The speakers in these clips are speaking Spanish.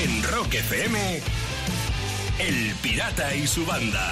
En Rock FM, El Pirata y su banda.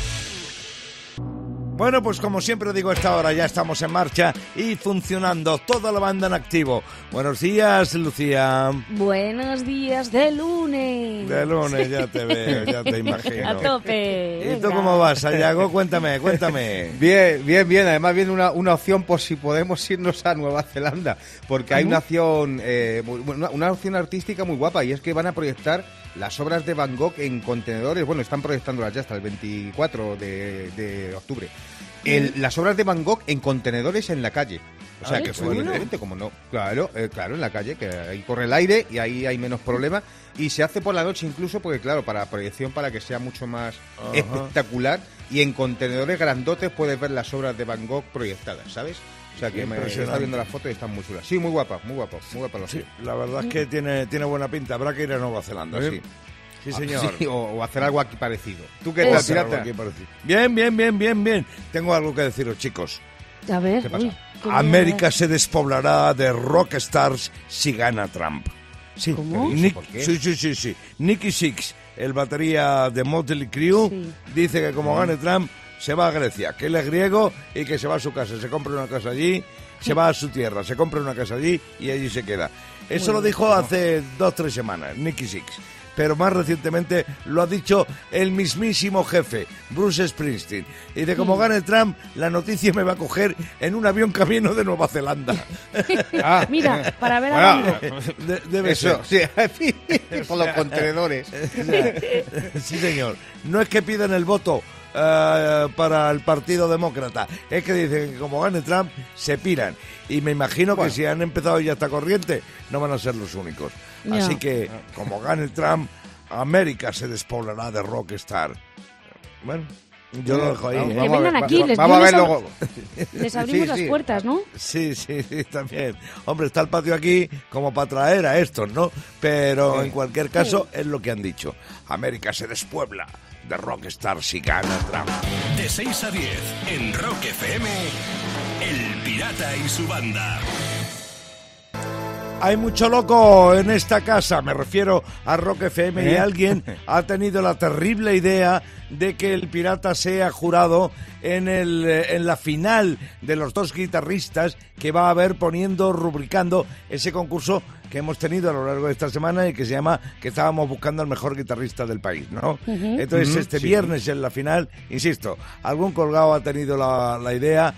Bueno, pues como siempre digo, a esta hora ya estamos en marcha y funcionando, toda la banda en activo. Buenos días, Lucía. Buenos días de lunes. De lunes, ya te veo, ya te imagino. A tope. ¿Y tú cómo vas, Sayago? Cuéntame. Bien. Además viene una opción por si podemos irnos a Nueva Zelanda, porque hay una opción, una opción artística muy guapa, y es que van a proyectar las obras de Van Gogh en contenedores. Bueno, están proyectándolas ya hasta el 24 de octubre. Las obras de Van Gogh en contenedores en la calle. O sea, que fue diferente, como no. Claro, en la calle, que ahí corre el aire y ahí hay menos problema. Y se hace por la noche incluso, porque claro, para proyección, para que sea mucho más espectacular. Y en contenedores grandotes puedes ver las obras de Van Gogh proyectadas, ¿sabes? O sea, que me está viendo las fotos y están muy chulas. Sí, muy guapa la sí, la verdad es que tiene buena pinta. Habrá que ir a Nueva Zelanda, sí. Sí, señor. Sí, o hacer algo aquí parecido. ¿Tú qué tal, pirata? Bien. Tengo algo que deciros, chicos. A ver, ¿qué pasa? América se despoblará de rockstars si gana Trump. Sí. ¿Cómo? ¿Por qué? Sí. Nicky Six, el batería de Motley Crue, dice que como gane Trump se va a Grecia, que él es griego y que se va a su casa, se compra una casa allí, se va a su tierra, se compra una casa allí y allí se queda. Eso lo dijo hace 2-3 semanas, Nicky Six. Pero más recientemente lo ha dicho el mismísimo jefe, Bruce Springsteen. Y de como gane Trump, la noticia me va a coger en un avión camino de Nueva Zelanda. Mira, para ver a Van Gogh. Debe eso, ser. Sí, por los contenedores. Sí, señor. No es que pidan el voto para el Partido Demócrata, es que dicen que como gane Trump se piran, y me imagino que si han empezado ya esta corriente no van a ser los únicos. Así que como gane Trump, América se despoblará de rockstar. Bueno, yo lo dejo ahí. Que vengan aquí, vamos a ver luego. Les abrimos las puertas, ¿no? Sí, también. Hombre, está el patio aquí como para traer a estos, ¿no? Pero en cualquier caso es lo que han dicho. América se despuebla de rockstar si gana Trump. De 6 a 10 en Rock FM, El Pirata y su banda. Hay mucho loco en esta casa, me refiero a Rock FM, y alguien ha tenido la terrible idea de que el pirata sea jurado en la final de los 2 guitarristas que va a haber rubricando ese concurso que hemos tenido a lo largo de esta semana y que se llama que estábamos buscando al mejor guitarrista del país, ¿no? Entonces viernes en la final, insisto, algún colgado ha tenido la idea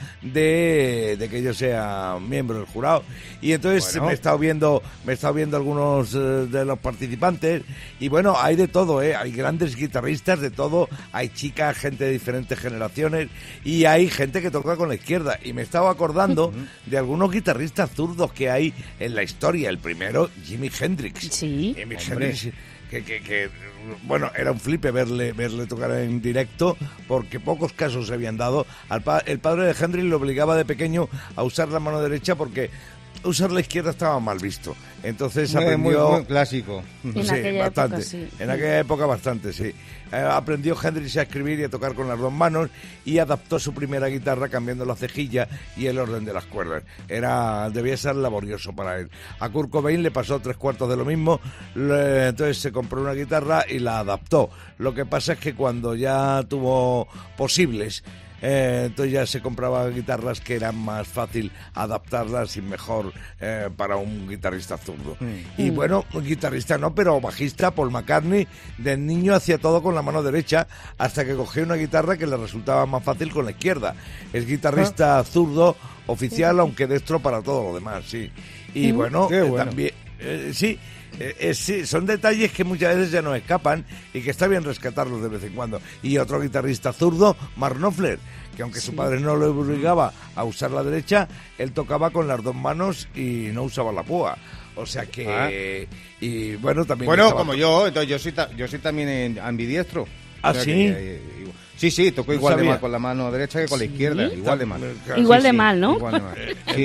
de que yo sea miembro del jurado, y entonces me he estado viendo algunos de los participantes, y bueno, hay de todo, hay grandes guitarristas de todo, hay chicas, gente de diferentes generaciones, y hay gente que toca con la izquierda, y me estaba acordando de algunos guitarristas zurdos que hay en la historia. El primero, Jimi Hendrix. Sí. Jimi Hendrix, que bueno, era un flipe verle tocar en directo, porque pocos casos se habían dado. El padre de Hendrix le obligaba de pequeño a usar la mano derecha porque usar la izquierda estaba mal visto. Entonces aprendió... Muy clásico. En aquella época, sí. En aquella época bastante, sí. Aprendió Hendrix a escribir y a tocar con las 2 manos, y adaptó su primera guitarra cambiando la cejilla y el orden de las cuerdas. Debía ser laborioso para él. A Kurt Cobain le pasó 3/4 de lo mismo, entonces se compró una guitarra y la adaptó. Lo que pasa es que cuando ya tuvo posibles, entonces ya se compraba guitarras que eran más fácil adaptarlas y mejor para un guitarrista zurdo. Y bueno, un guitarrista no, pero bajista, Paul McCartney, de niño hacía todo con la mano derecha hasta que cogió una guitarra que le resultaba más fácil con la izquierda. Es guitarrista zurdo oficial, aunque destro para todo lo demás, sí. Y bueno, también... sí, son detalles que muchas veces ya nos escapan y que está bien rescatarlos de vez en cuando. Y otro guitarrista zurdo, Mark Knopfler, que aunque su padre no le obligaba a usar la derecha, él tocaba con las 2 manos y no usaba la púa. O sea que... Y bueno, también... Bueno, como yo, entonces yo soy también ambidiestro. ¿Ah, sí? Sí, tocó igual de mal con la mano derecha que con la izquierda, igual de mal. Igual de mal, ¿no? Igual de mal.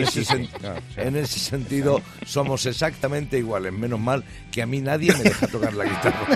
En ese sentido somos exactamente iguales, menos mal que a mí nadie me deja tocar la guitarra.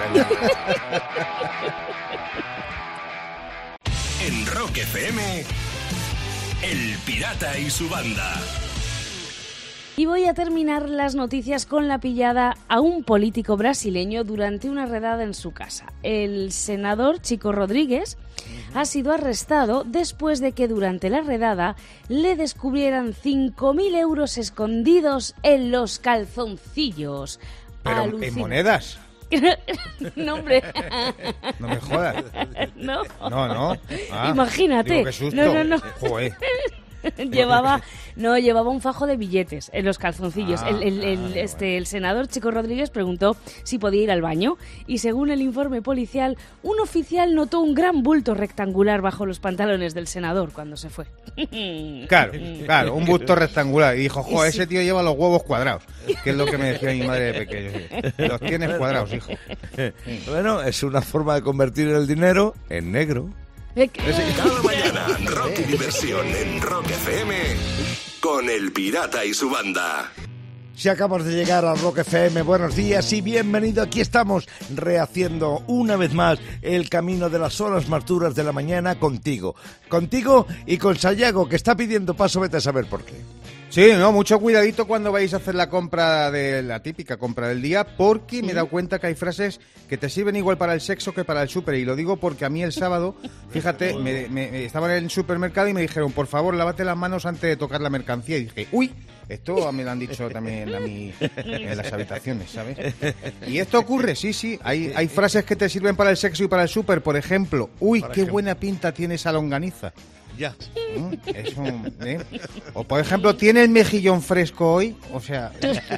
En Rock FM, El Pirata y su banda. Y voy a terminar las noticias con la pillada a un político brasileño durante una redada en su casa. El senador Chico Rodríguez ha sido arrestado después de que durante la redada le descubrieran 5.000 euros escondidos en los calzoncillos. Pero en monedas. No, hombre. No me jodas. No. No. Ah, imagínate. Digo, qué susto. No. Joder. Llevaba un fajo de billetes en los calzoncillos. El senador Chico Rodríguez preguntó si podía ir al baño y según el informe policial, un oficial notó un gran bulto rectangular bajo los pantalones del senador cuando se fue. Claro, un bulto rectangular. Y dijo, joder, ese tío lleva los huevos cuadrados, que es lo que me decía mi madre de pequeño. Los tienes cuadrados, hijo. Bueno, es una forma de convertir el dinero en negro. Cada mañana, rock y diversión en Rock FM con El Pirata y su banda. Si acabas de llegar a Rock FM, buenos días y bienvenido. Aquí estamos rehaciendo una vez más el camino de las horas más duras de la mañana contigo. Contigo y con Sayago, que está pidiendo paso, vete a saber por qué. Sí, no, mucho cuidadito cuando vais a hacer la compra de la típica compra del día, porque me he dado cuenta que hay frases que te sirven igual para el sexo que para el súper, y lo digo porque a mí el sábado, fíjate, me estaba en el supermercado y me dijeron, por favor, lávate las manos antes de tocar la mercancía, y dije, uy, esto me lo han dicho también a mí en las habitaciones, ¿sabes? Y esto ocurre, sí, hay frases que te sirven para el sexo y para el súper, por ejemplo, uy, qué buena pinta tiene esa longaniza. Ya. Eso, ¿eh? O por ejemplo, ¿tiene el mejillón fresco hoy? O sea,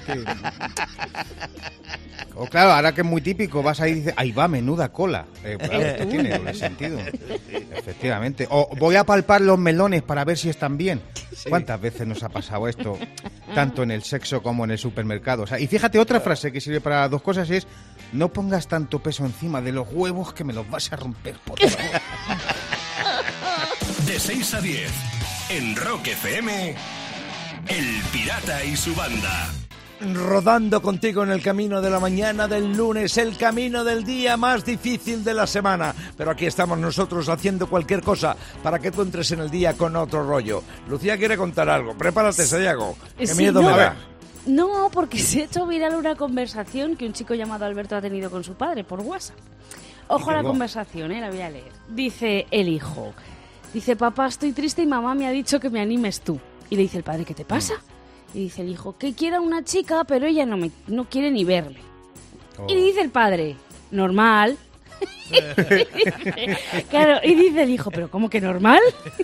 o claro, ahora que es muy típico, vas ahí y dices, ahí va, menuda cola. Claro, tiene doble sentido. Efectivamente. O voy a palpar los melones para ver si están bien. Sí. ¿Cuántas veces nos ha pasado esto? Tanto en el sexo como en el supermercado. O sea, y fíjate, otra frase que sirve para dos cosas es, no pongas tanto peso encima de los huevos que me los vas a romper, por favor. De 6 a 10, en Rock FM, El Pirata y su banda. Rodando contigo en el camino de la mañana del lunes, el camino del día más difícil de la semana. Pero aquí estamos nosotros haciendo cualquier cosa para que tú entres en el día con otro rollo. Lucía quiere contar algo. Prepárate, Sayago. Qué miedo me da. No, porque se ha hecho viral una conversación que un chico llamado Alberto ha tenido con su padre por WhatsApp. Ojo a la conversación, la voy a leer. Dice el hijo... Dice, papá, estoy triste y mamá me ha dicho que me animes tú. Y le dice el padre, ¿qué te pasa? Y dice el hijo, que quiera una chica, pero ella no quiere ni verme. Y dice el padre, normal. Claro, y dice el hijo, ¿pero cómo que normal?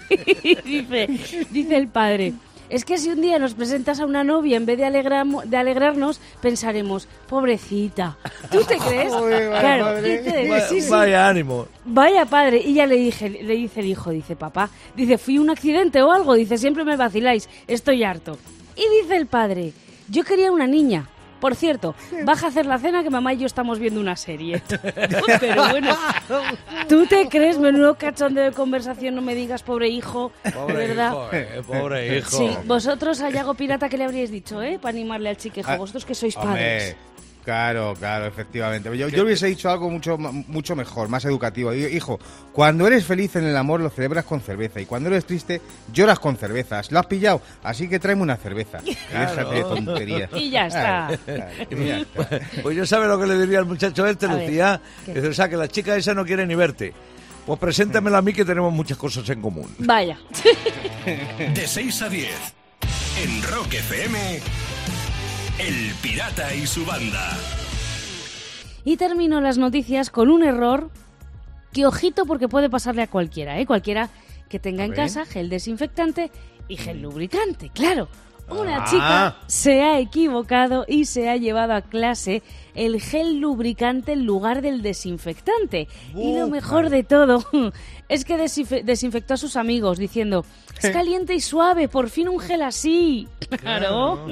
dice el padre, es que si un día nos presentas a una novia, en vez de alegrarnos, pensaremos, pobrecita. ¿Tú te crees? Claro, vaya ánimo. Vaya padre. Y ya le dice el hijo, dice, papá, dice, ¿fui un accidente o algo? Dice, siempre me vaciláis, estoy harto. Y dice el padre, yo quería una niña. Por cierto, baja a hacer la cena que mamá y yo estamos viendo una serie. Pero bueno, ¿tú te crees? Menudo cachondeo de conversación, no me digas, pobre hijo, pobre ¿verdad? Hijo, pobre hijo. Sí, vosotros a Yago Pirata, ¿qué le habríais dicho, para animarle al chiquejo? Vosotros que sois padres. Claro, efectivamente. Yo hubiese dicho algo mucho mejor, más educativo. Hijo, cuando eres feliz en el amor lo celebras con cerveza y cuando eres triste lloras con cervezas. ¿Lo has pillado? Así que tráeme una cerveza. Claro. Déjate de tonterías. Y ya está. Pues yo sabe lo que le diría al muchacho Lucía. O sea, que la chica esa no quiere ni verte. Pues preséntamela a mí, que tenemos muchas cosas en común. Vaya. De 6 a 10, en Rock FM... El Pirata y su banda. Y termino las noticias con un error que, ojito, porque puede pasarle a cualquiera, Cualquiera que tenga en casa gel desinfectante y gel lubricante, claro. Una chica se ha equivocado y se ha llevado a clase el gel lubricante en lugar del desinfectante. Y lo mejor de todo es que desinfectó a sus amigos diciendo, es caliente y suave, por fin un gel así. Claro.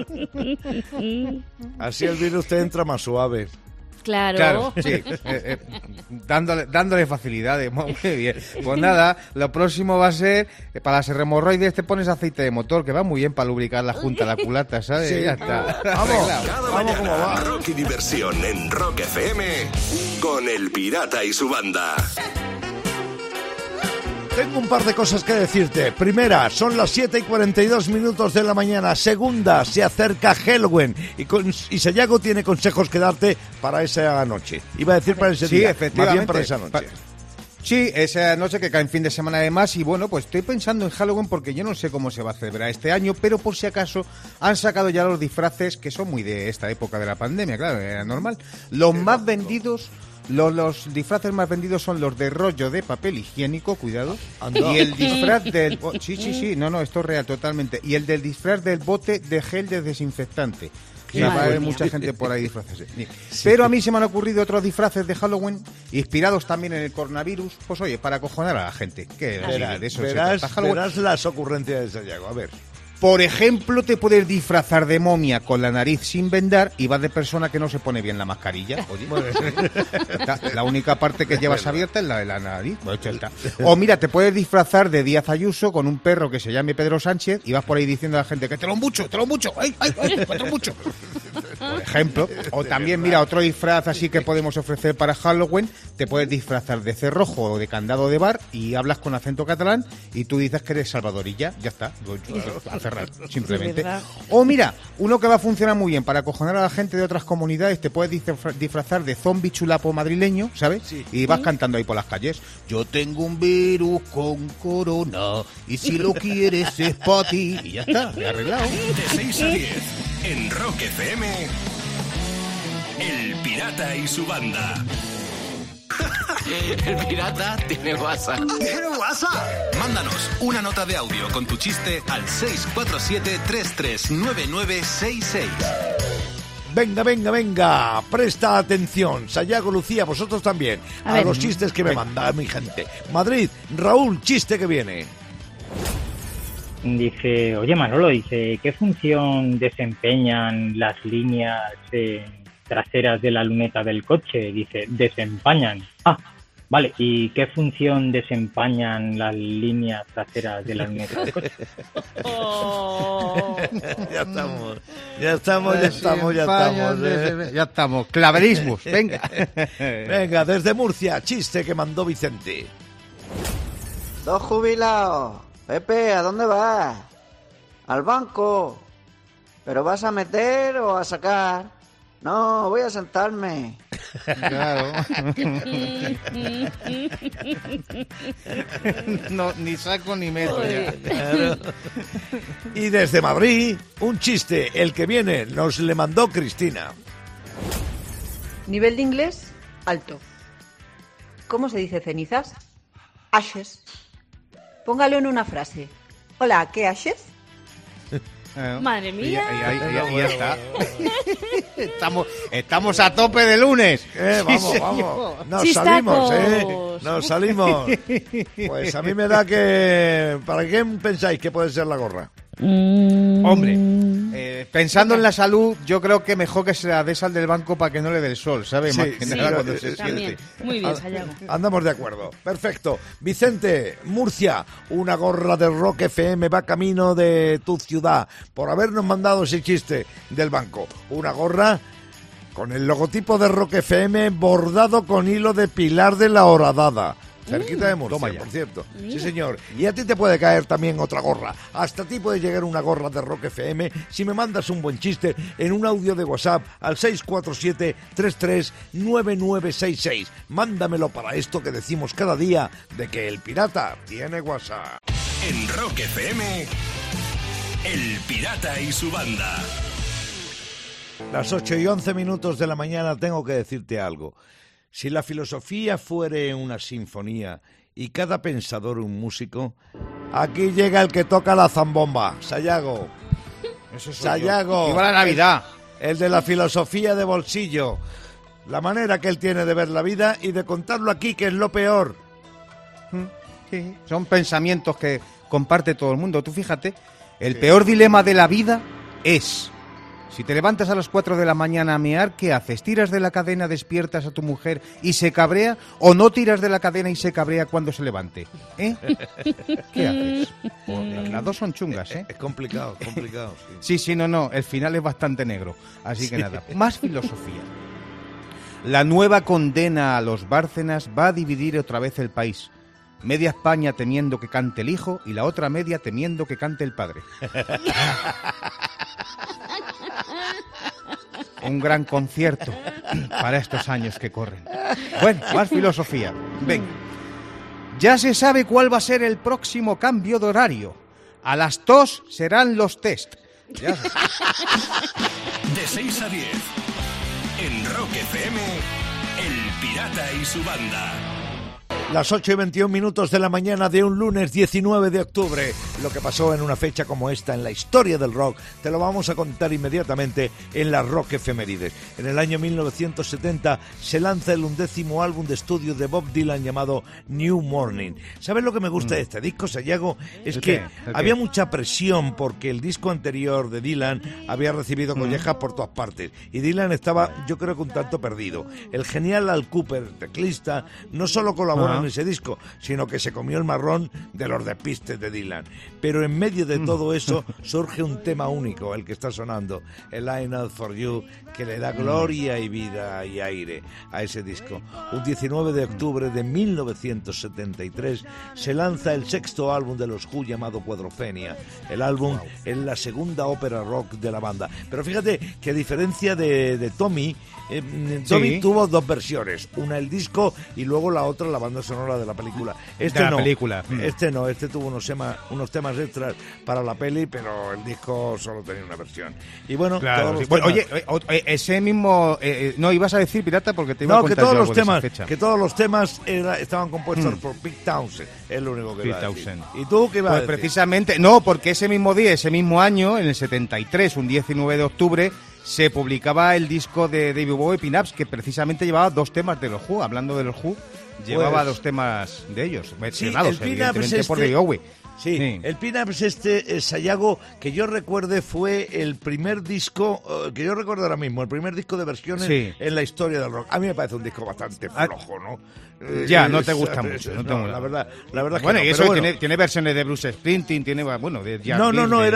Así el virus te entra más suave. Claro, sí, dándole facilidades, muy bien. Pues nada, lo próximo va a ser, para las hemorroides te pones aceite de motor, que va muy bien para lubricar la junta, la culata, ¿sabes? Sí, ya está. Vamos, cada mañana, rock y diversión en Rock FM con El Pirata y su banda. Tengo un par de cosas que decirte. Primera, son las 7:42 de la mañana. Segunda, se acerca Halloween y Sayago tiene consejos que darte para esa noche. Iba a decir para ese día, efectivamente. más bien para esa noche. Sí, esa noche que cae en fin de semana además, y bueno, pues estoy pensando en Halloween porque yo no sé cómo se va a celebrar este año, pero por si acaso han sacado ya los disfraces que son muy de esta época de la pandemia, claro, era normal. Los más vendidos... Los disfraces más vendidos son los de rollo de papel higiénico, cuidado, y el disfraz del... sí, no, esto es real totalmente, y el del disfraz del bote de gel de desinfectante. O sea, va a haber mucha gente por ahí disfraces. Pero a mí se me han ocurrido otros disfraces de Halloween, inspirados también en el coronavirus, pues oye, para acojonar a la gente. Que de eso verás las ocurrencias de Sayago, a ver. Por ejemplo, te puedes disfrazar de momia con la nariz sin vendar y vas de persona que no se pone bien la mascarilla. Oye, la única parte que llevas abierta es la de la nariz. Bueno, está. O mira, te puedes disfrazar de Díaz Ayuso con un perro que se llame Pedro Sánchez y vas por ahí diciendo a la gente que te lo mucho, ay, te lo mucho. Por ejemplo. O también, mira, otro disfraz así que podemos ofrecer para Halloween, te puedes disfrazar de cerrojo o de candado de bar y hablas con acento catalán y tú dices que eres salvadorilla, ya está. A cerrar, simplemente. O mira, uno que va a funcionar muy bien para acojonar a la gente de otras comunidades, te puedes disfrazar de zombie chulapo madrileño, ¿sabes? Sí. Y vas cantando ahí por las calles. Yo tengo un virus con corona y si lo quieres es para ti. Y ya está, me he arreglado. De 6 a 10, en Rock FM, El Pirata y su banda. El pirata tiene WhatsApp. ¿Tiene WhatsApp? Mándanos una nota de audio con tu chiste al 647-339966. Venga, presta atención. Sayago, Lucía, vosotros también. A los chistes que me manda mi gente. Madrid, Raúl, chiste que viene. Dice, oye Manolo, ¿qué función desempeñan las líneas traseras de la luneta del coche? Dice, desempañan. Ah, vale, ¿y qué función desempañan las líneas traseras de la luneta del coche? Ya estamos. Claverismos, venga. Venga, desde Murcia, chiste que mandó Vicente. 2 jubilados. Pepe, ¿a dónde vas? Al banco. ¿Pero vas a meter o a sacar? No, voy a sentarme. Claro. No, ni saco ni meto ya. Claro. Y desde Madrid, un chiste, el que viene, nos le mandó Cristina. Nivel de inglés, alto. ¿Cómo se dice cenizas? Ashes. Póngalo en una frase. Hola, ¿qué ashes? Madre mía. Y ya está. Estamos a tope de lunes. Vamos. Nos salimos. Pues a mí me da que... ¿Para qué pensáis que puede ser la gorra? Hombre, pensando en la salud, yo creo que mejor que se la des al del banco para que no le dé el sol, ¿sabes? Más que nada cuando se siente. Muy bien, Sayago. Andamos de acuerdo. Perfecto. Vicente, Murcia, una gorra de Rock FM va camino de tu ciudad por habernos mandado ese chiste del banco. Una gorra con el logotipo de Rock FM bordado con hilo de Pilar de la Horadada. Cerquita de Murcia, por cierto. Sí, señor. Y a ti te puede caer también otra gorra. Hasta a ti puede llegar una gorra de Rock FM si me mandas un buen chiste en un audio de WhatsApp al 647-339966. Mándamelo para esto que decimos cada día de que el pirata tiene WhatsApp. En Rock FM, El Pirata y su banda. Las 8:11 de la mañana tengo que decirte algo. Si la filosofía fuere una sinfonía y cada pensador un músico, aquí llega el que toca la zambomba, Sayago. Sayago. ¡Viva la Navidad! El de la filosofía de bolsillo. La manera que él tiene de ver la vida y de contarlo aquí, que es lo peor. Sí, son pensamientos que comparte todo el mundo. Tú fíjate, el peor dilema de la vida es... Si te levantas a las 4 de la mañana a mear, ¿qué haces? ¿Tiras de la cadena, despiertas a tu mujer y se cabrea? ¿O no tiras de la cadena y se cabrea cuando se levante? ¿Eh? ¿Qué haces? Las dos son chungas, ¿eh? Es complicado. Sí, no, el final es bastante negro. Así que nada, más filosofía. La nueva condena a los Bárcenas va a dividir otra vez el país. media España temiendo que cante el hijo y la otra media temiendo que cante el padre. Un gran concierto para estos años que corren. Bueno, más filosofía. Venga. Ya se sabe cuál va a ser el próximo cambio de horario. A las 2 serán los test. Ya se sabe. De 6 a 10. En Rock FM, El Pirata y su banda. Las 8:21 de la mañana de un lunes 19 de octubre. Lo que pasó en una fecha como esta en la historia del rock te lo vamos a contar inmediatamente en las Rock Efemérides. En el año 1970 se lanza el 11º álbum de estudio de Bob Dylan llamado New Morning. ¿Sabes lo que me gusta de este disco, Sayago? Es que había mucha presión porque el disco anterior de Dylan había recibido collejas por todas partes y Dylan estaba, yo creo que un tanto perdido. El genial Al Cooper, teclista, no solo colabora en ese disco, sino que se comió el marrón de los despistes de Dylan. Pero en medio de todo eso surge un tema único, el que está sonando, el Line Out For You, que le da gloria y vida y aire a ese disco. Un 19 de octubre de 1973 se lanza el 6º álbum de los Who llamado Quadrophenia. El álbum es la segunda ópera rock de la banda. Pero fíjate que a diferencia de Tommy, Tommy tuvo 2 versiones, una el disco y luego la otra la banda sonora de la película. Este tuvo unos temas extras para la peli, pero el disco solo tenía una versión. Y bueno, claro, oye, ese mismo no ibas a decir, Pirata, porque te iba a contar que todos los temas estaban compuestos por Pete Townshend, es lo único que iba a decir. ¿Y tú qué ibas a decir? Precisamente, no, porque ese mismo día, ese mismo año, en el 73, un 19 de octubre, se publicaba el disco de David Bowie, Pin-Ups, que precisamente llevaba 2 temas de los Who. Hablando de los Who, llevaba 2 temas de ellos, mencionados evidentemente por David Bowie. Sí, el Pin-Ups Sayago, que yo recuerde, fue el primer disco, que yo recuerdo ahora mismo, el primer disco de versiones en la historia del rock. A mí me parece un disco bastante flojo, ¿no? No te gusta mucho. La verdad es que bueno, no, y eso bueno. tiene versiones de Bruce Springsteen, tiene, bueno, de Jack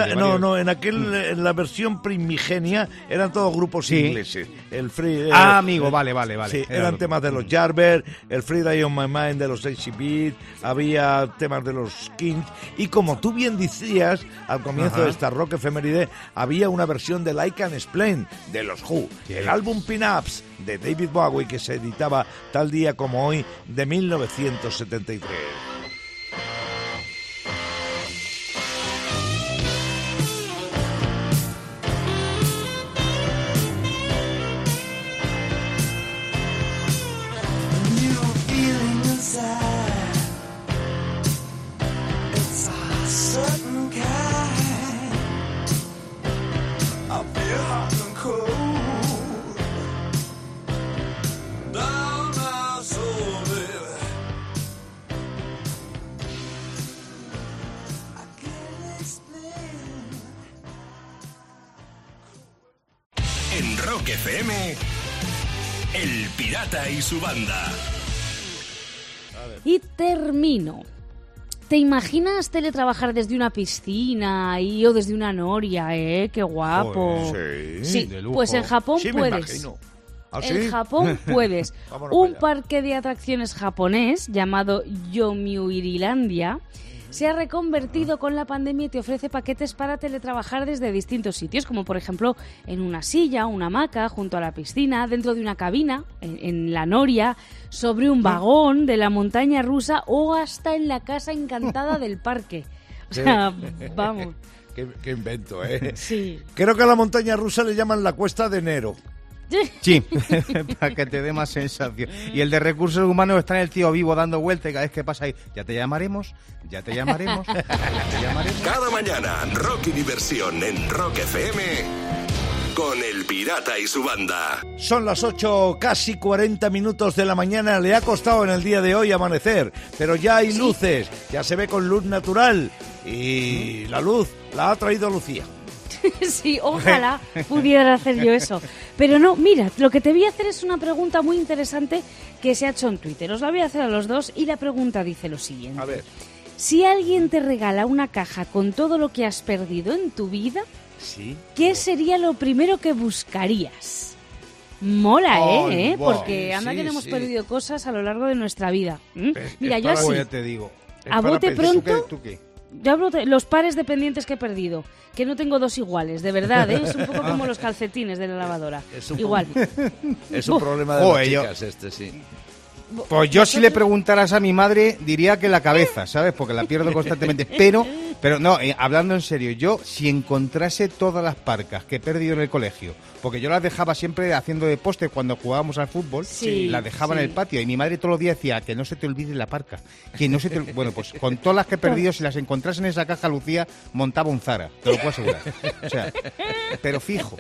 en la versión primigenia eran todos grupos ingleses. El Free, amigo, vale. Sí, eran temas de los Yardbirds, el Free Day on My Mind de los AC Beat, había temas de los Kings, y como tú bien decías al comienzo de esta Rock Efeméride, había una versión de Like and Explain de los Who, el álbum Pin-Ups de David Bowie, que se editaba tal día como hoy de 1973. En Rock FM, El Pirata y su banda. Y termino. ¿Te imaginas teletrabajar desde una piscina o desde una noria, ¡Qué guapo! Joder, sí, pues en Japón puedes. En Japón puedes. Un parque de atracciones japonés llamado Yomiurilandia se ha reconvertido con la pandemia y te ofrece paquetes para teletrabajar desde distintos sitios, como por ejemplo en una silla, una hamaca, junto a la piscina, dentro de una cabina, en la noria, sobre un vagón de la montaña rusa o hasta en la casa encantada del parque. O sea, vamos. Qué invento, ¿eh? Sí. Creo que a la montaña rusa le llaman la Cuesta de Enero. Sí, para que te dé más sensación. Y el de recursos humanos está en el tío vivo dando vueltas y cada vez que pasa ahí, ya te llamaremos. Cada mañana, rock y diversión en Rock FM con El Pirata y su banda. Son las 8, casi 40 minutos de la mañana. Le ha costado en el día de hoy amanecer, pero ya hay luces, ya se ve con luz natural y la luz la ha traído Lucía. Sí, ojalá pudiera hacer yo eso. Pero no, mira, lo que te voy a hacer es una pregunta muy interesante que se ha hecho en Twitter. Os la voy a hacer a los dos y la pregunta dice lo siguiente. A ver. Si alguien te regala una caja con todo lo que has perdido en tu vida, ¿sí? ¿Qué sería lo primero que buscarías? mola, Ay, porque anda sí, que no hemos sí. perdido cosas a lo largo de nuestra vida. Mira, yo para así, Ya te digo. a bote pronto, ¿Tú qué? yo hablo de los pares de pendientes que he perdido, que no tengo dos iguales, de verdad, es un poco como los calcetines de la lavadora. Es un Igual. Es un Uf. problema de Joder, las chicas sí. Pues yo si le preguntaras a mi madre diría que la cabeza, ¿sabes? Porque la pierdo constantemente. Pero no, hablando en serio, yo si encontrase todas las parcas que he perdido en el colegio, porque yo las dejaba siempre haciendo de poste cuando jugábamos al fútbol, Sí, las dejaba en sí. el patio y mi madre todos los días decía que no se te olvide la parca, que no se te Bueno, pues con todas las que he perdido, si las encontrase en esa caja, Lucía montaba un Zara, te lo puedo asegurar. O sea, pero fijo.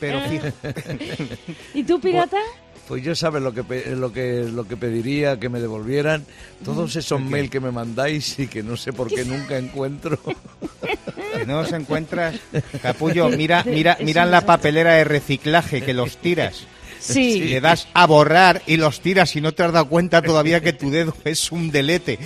¿Y tú, pirata? Pues yo sabes lo que pediría que me devolvieran todos esos mails que me mandáis y que no sé por qué nunca encuentro. Que no los encuentras, capullo, mira Es un en la desastre. papelera de reciclaje que los tiras. Sí. Le das a borrar y los tiras y no te has dado cuenta todavía que tu dedo es un delete.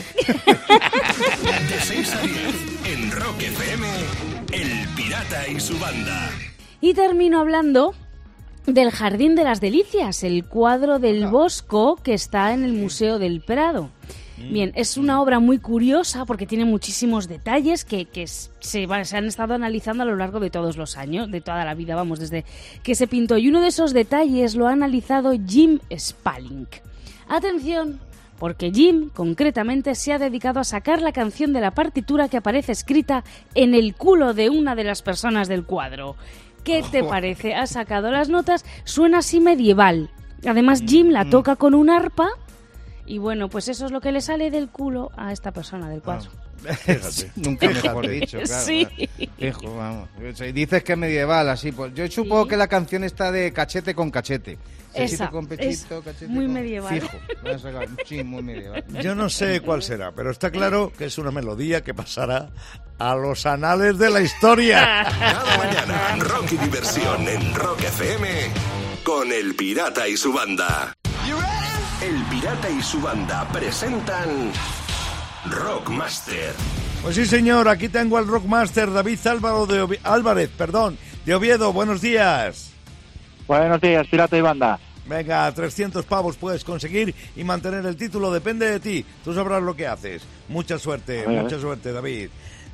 De 6 a 10 en Rock FM, El Pirata y su banda. Y termino hablando del Jardín de las Delicias, el cuadro del Bosco que está en el Museo del Prado. Bien, es una obra muy curiosa porque tiene muchísimos detalles que se han estado analizando a lo largo de todos los años, de toda la vida, vamos, desde que se pintó. Y uno de esos detalles lo ha analizado Jim Spalling. Atención, porque Jim, concretamente, se ha dedicado a sacar la canción de la partitura que aparece escrita en el culo de una de las personas del cuadro. ¿Qué te parece? Ha sacado las notas, suena así medieval. Además, Jim la toca con un arpa y bueno, pues eso es lo que le sale del culo a esta persona del cuadro. Fíjate. Nunca mejor dicho, claro. Sí. Fijo, vamos. Si dices que es medieval, así, pues yo supongo que la canción está de cachete con cachete. Esa, Pechito con pechito, es cachete muy con... medieval. Fijo. Sí, muy medieval. Yo no sé cuál será, pero está claro que es una melodía que pasará a los anales de la historia. Cada mañana, rock y diversión en Rock FM con El Pirata y su banda. El Pirata y su banda presentan Rockmaster. Pues sí, señor, aquí tengo al Rockmaster David Álvarez, de Oviedo. Buenos días. Buenos días, Pirata y banda. Venga, 300 pavos puedes conseguir y mantener el título, depende de ti. Tú sabrás lo que haces. Mucha suerte, David.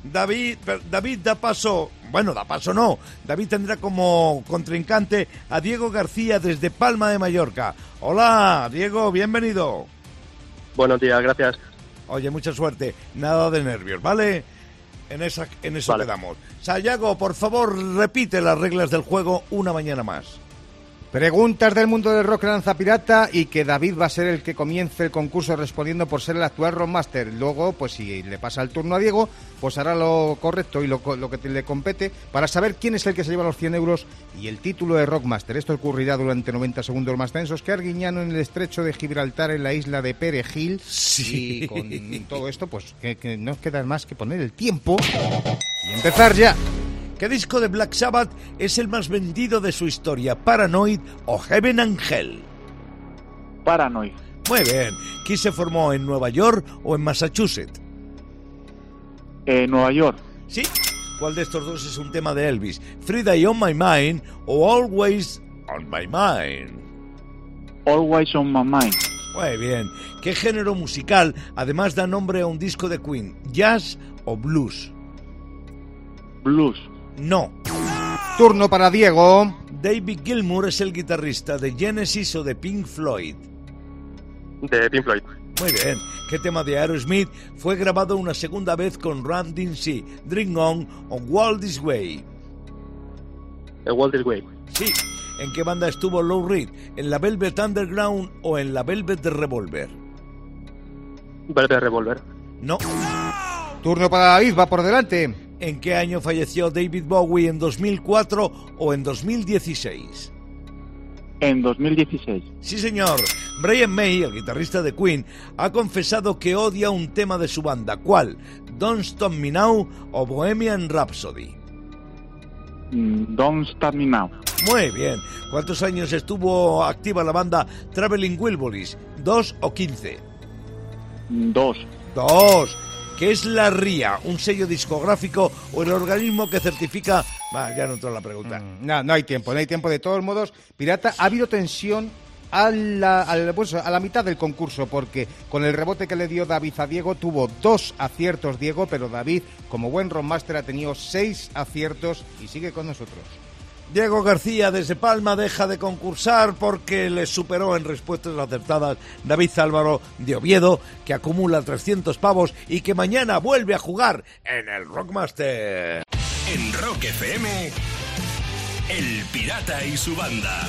David da paso, no. David tendrá como contrincante a Diego García desde Palma de Mallorca. Hola, Diego, bienvenido. Buenos días, gracias. Oye, mucha suerte, nada de nervios, ¿vale? En eso Vale. quedamos. Sayago, por favor, repite las reglas del juego una mañana más. Preguntas del mundo del rock lanza pirata y que David va a ser el que comience el concurso respondiendo por ser el actual Rockmaster. Luego, pues si le pasa el turno a Diego, pues hará lo correcto y lo que le compete para saber quién es el que se lleva los 100 euros y el título de Rockmaster. Esto ocurrirá durante 90 segundos más tensos que Arguiñano en el estrecho de Gibraltar en la isla de Perejil. Sí. Y con todo esto, pues que no queda más que poner el tiempo y empezar ya. ¿Qué disco de Black Sabbath es el más vendido de su historia? ¿Paranoid o Heaven and Hell? Paranoid. Muy bien. ¿Quién se formó en Nueva York o en Massachusetts? Nueva York. Sí. ¿Cuál de estos dos es un tema de Elvis? ¿Friday on My Mind o Always on My Mind? Always on my mind. Muy bien. ¿Qué género musical además da nombre a un disco de Queen? ¿Jazz o blues? Blues. No. Turno para Diego. David Gilmour es el guitarrista de Genesis o de Pink Floyd. De Pink Floyd. Muy bien. ¿Qué tema de Aerosmith fue grabado una segunda vez con Run DMC, Drink On o Walk This Way? The Walt Disney Way. Sí. ¿En qué banda estuvo Lou Reed? ¿En la Velvet Underground o en la Velvet Revolver? Velvet Revolver. No. Turno para David, va por delante. ¿En qué año falleció David Bowie? ¿En 2004 o en 2016? En 2016. Sí, señor. Brian May, el guitarrista de Queen, ha confesado que odia un tema de su banda. ¿Cuál? ¿Don't Stop Me Now o Bohemian Rhapsody? Don't Stop Me Now. Muy bien. ¿Cuántos años estuvo activa la banda Traveling Wilburys? ¿2 o 15? 2. 2. ¿Qué es la RIA? ¿Un sello discográfico o el organismo que certifica? Ya no entró la pregunta. No hay tiempo. De todos modos, Pirata, ha habido tensión a la mitad del concurso, porque con el rebote que le dio David a Diego, tuvo 2 aciertos Diego, pero David, como buen rockmaster, ha tenido 6 aciertos y sigue con nosotros. Diego García desde Palma deja de concursar porque le superó en respuestas acertadas David Álvaro de Oviedo, que acumula 300 pavos y que mañana vuelve a jugar en el Rockmaster. En Rock FM, El Pirata y su banda.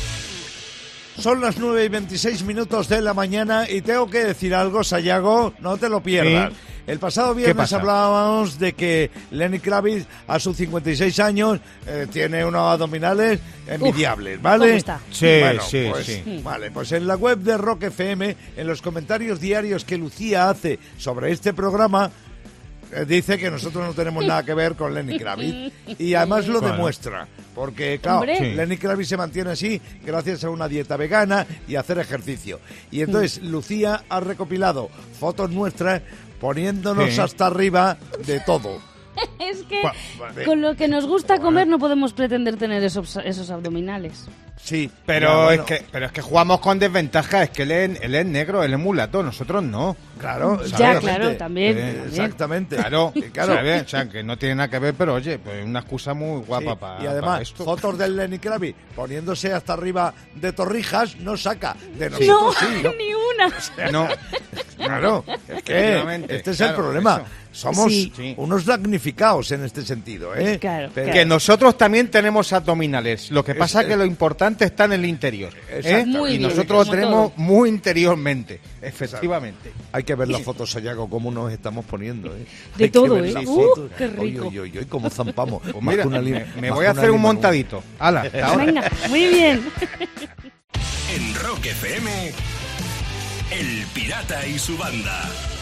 Son las 9:26 de la mañana y tengo que decir algo, Sayago, no te lo pierdas. ¿Sí? El pasado viernes hablábamos de que Lenny Kravitz, a sus 56 años, tiene unos abdominales envidiables, ¿vale? ¿Cómo está? Sí, bueno, sí, pues, sí. Vale, pues en la web de Rock FM, en los comentarios diarios que Lucía hace sobre este programa, dice que nosotros no tenemos nada que ver con Lenny Kravitz y además lo demuestra, porque claro, Lenny Kravitz se mantiene así gracias a una dieta vegana y hacer ejercicio. Y entonces Lucía ha recopilado fotos nuestras poniéndonos hasta arriba de todo. Es que con lo que nos gusta comer no podemos pretender tener esos abdominales. Sí, pero bueno. es que jugamos con desventaja, es que él es negro, él es mulato, nosotros no. Claro, ya, claro, también. Exactamente. Claro. ¿Sabes? O sea, que no tiene nada que ver, pero oye, pues una excusa muy guapa para. Y además, esto. fotos del Lenny Kravitz poniéndose hasta arriba de Torrijas no saca. De nosotros no, ni una. No. Claro, es que este es el problema. Eso. Somos unos damnificados en este sentido, ¿eh? Claro. Que nosotros también tenemos abdominales. Lo que pasa es que lo importante está en el interior. Muy y bien, nosotros lo tenemos muy interiormente, efectivamente. Hay que ver las fotos, Sayago, cómo nos estamos poniendo, ¿eh? De Hay todo, que ver ¿eh? las fotos. Qué rico. Oye, cómo zampamos. Pues mira, me voy a hacer un montadito. ¡Hala! Venga, muy bien. En Rock FM, El Pirata y su banda.